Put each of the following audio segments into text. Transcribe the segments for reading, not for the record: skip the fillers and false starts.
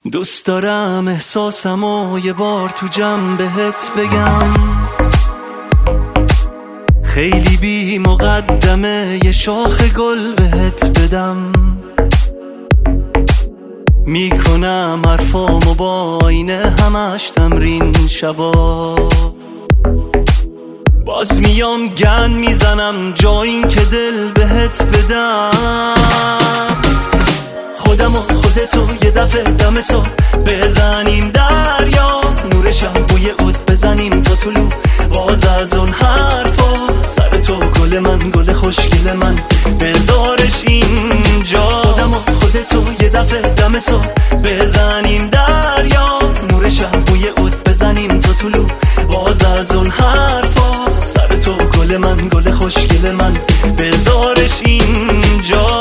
دوست دارم احساسمو یه بار تو جمع بهت بگم، خیلی بی مقدمه یه شاخ گل بهت بدم. میکنم حرفامو با آینه همش تمرین شبا، باز میام گند میزنم جا این که دل بهت بدم. خودم و خودتو یه دفعه دم صبح بزنیم دریا، نورشم بوی عود بزنیم تا طلوع، باز از اون حرفا سر تو گل من گل خوشگل من بذارش اینجا. خودم و خودتو یه دفعه دم صبح بزنیم دریا، نورشم بوی عود بزنیم تا طلوع، باز از اون حرفا سر تو گل من گل خوشگل من بذارش اینجا.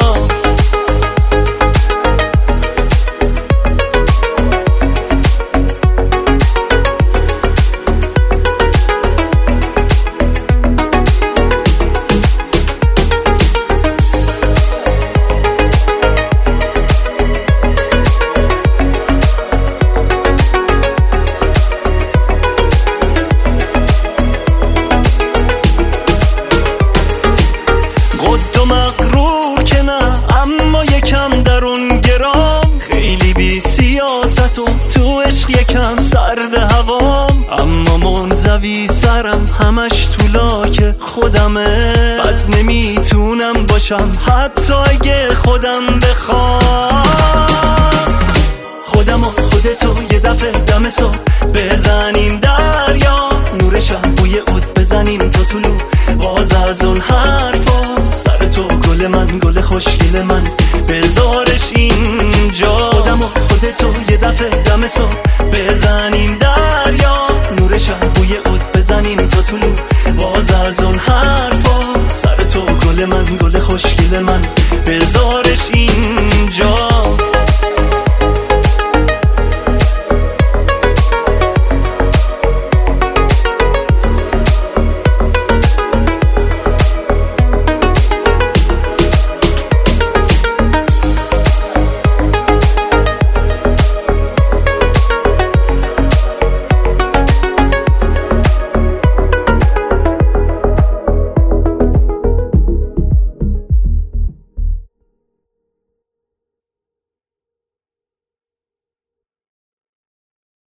مغرور که نه اما یکم درون گرام، خیلی بی سیاست و تو عشق یکم سرد هوام، اما منزوی سرم همش تو لاک خودمه، بد نمیتونم باشم حتی اگه خودم بخوام. خودم و خودتو یه دفعه دم صبح بزنیم دریا، نورشم بوی عود بزنیم تا طلوع، باز از اون حرفا سر تو گل من گل خوشگل من بذارش اینجا. خودم و خودتو یه دفعه دم صبح بزنیم دریا، نورشم بوی عود بزنیم تا طلوع، باز از اون حرفا سر تو گل من گل خوشگل من بذارش اینجا.